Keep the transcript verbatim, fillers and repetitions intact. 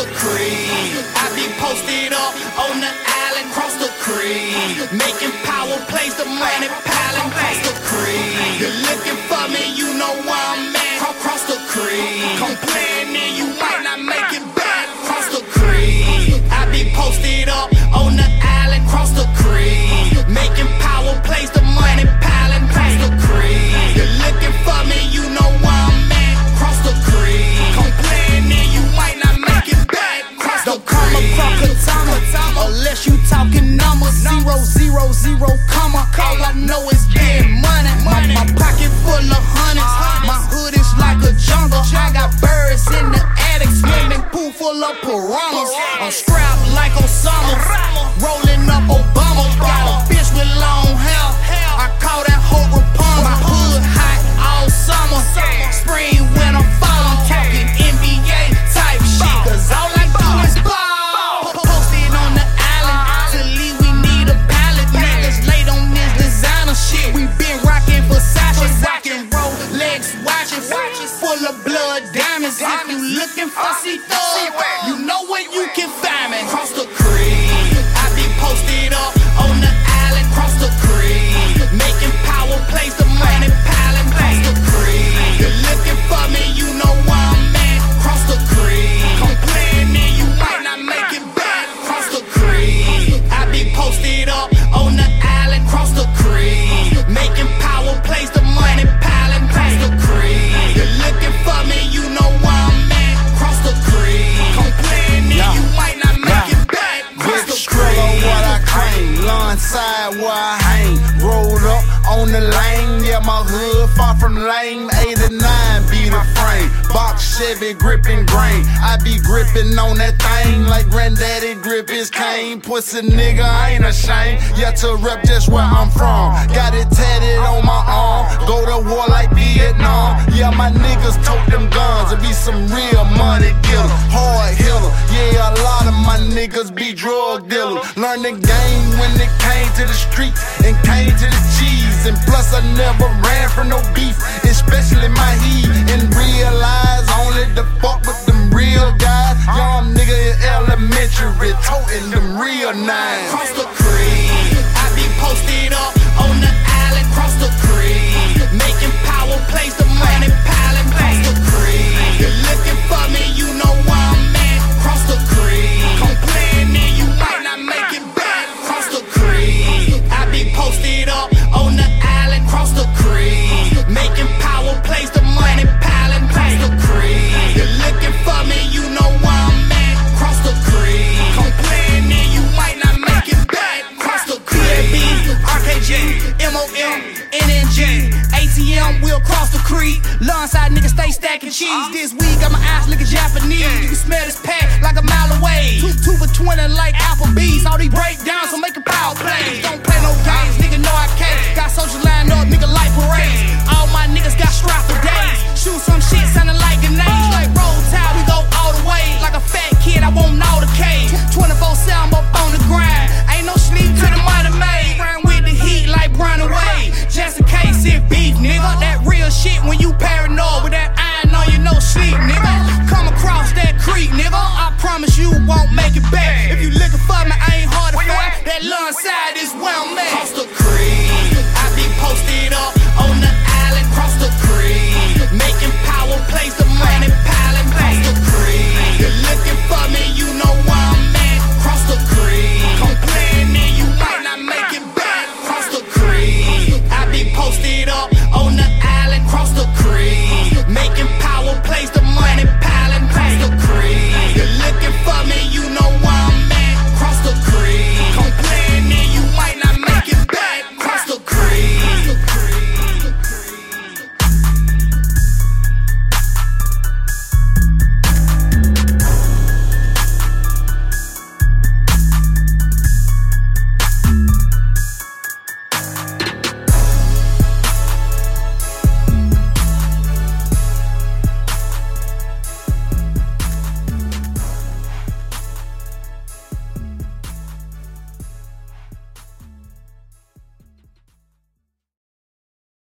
the creek. I be posted up on the island, cross the creek. Making power plays, the money piling, cross the creek. You're looking for me, you know where I'm at, cross the creek. Complaining, you might not make it back, cross the creek. I be posted up on the island, cross the creek. Making power plays, the money piling, cross the creek. You're looking for me, you know where I'm at, cross the creek. Complaining, you might not make it back, cross the creek. Don't come across Katama unless you talking numbers. Zero, zero, zero, comma. All I know is getting money. My, my pocket full of hundreds. My hood is like a jungle. I got birds in the attic, swimming pool full of piranhas. I'm strapped like Osama, rolling up Obama. Got a bitch with long hair. I call that hoe Rapunzel. My hood hot all summer. Spring, winter, fall. I'm talking N B A type shit, cause all I do is ball. Posted on the island, to leave we need a pallet. Niggas late on this designer shit. We been rockin' Versace, rockin' Rolex watches, full of blood diamonds. If you looking for C-Thug, you know where you can find me. Cross the creek, I be posted up on the island, cross the creek. Making power plays, the money piling, cross the creek. You're looking for me, you know where I'm at, cross the creek. Complaining, you might not make it back, cross the creek. I be posted up on the island, cross the creek. Making power plays, the money piling, cross the creek. You're looking for me, you know where I'm at, cross the creek. Complaining, you might not make it back, cross the creek. What I claim, lawn side where I hang, rolled up on the lane. Yeah, my hood far from lame. eighty-nine be the frame, box Chevy gripping grain. I be gripping on that thing like granddaddy grip his cane. Pussy nigga, I ain't ashamed. Yeah, to rep just where I'm from. Got it tatted on my arm. Go to war like Vietnam. Yeah, my niggas tote them guns and be some real money killers, hard hitters. Yeah, a lot of my niggas be drug dealers. Learned the game when it came to the streets and came to the cheese. And plus I never ran from no beef, especially my heat. And realize only the fuck with them real guys. Young nigga in elementary, toting them real nines. Cross the creek, I be posted up on the island, cross the creek. Making power plays, the money piling, cross the creek. You're looking for me, you know where I'm at, cross the creek. Complaining, you might not make it back, cross the creek. I be posted up on the island, cross the creek. Making power plays, the money piling, cross the creek. You're looking for me, you know where I'm at, cross the creek. Complaining, you might not make it back, cross the creek. R K J, M O M, N N J, A T M, we'll cross the creek. Lawn side niggas stay stacking cheese. This week got my eyes looking Japanese. You can smell this pack like a mile away. Two, two for twenty like Applebee's. All these breakdowns, so make a power plays. Don't play no games, nigga know I can't. Got social line up, nigga like parades. All my niggas got strapped for days. Shoot some shit sounding like grenades. Like roll tide, we go all the way. Like a fat kid, I won't know the cage. twenty-four seven up on the grind. Ain't no sleep till the money made. Run with the heat like Brown away. Just in case it beef, nigga. That real shit when you paranoid with that iron on you, no sleep, nigga. Come across that creek, nigga. I promise you won't make it back. If you looking for me, I ain't hard to find. That lawn side is where I'm at.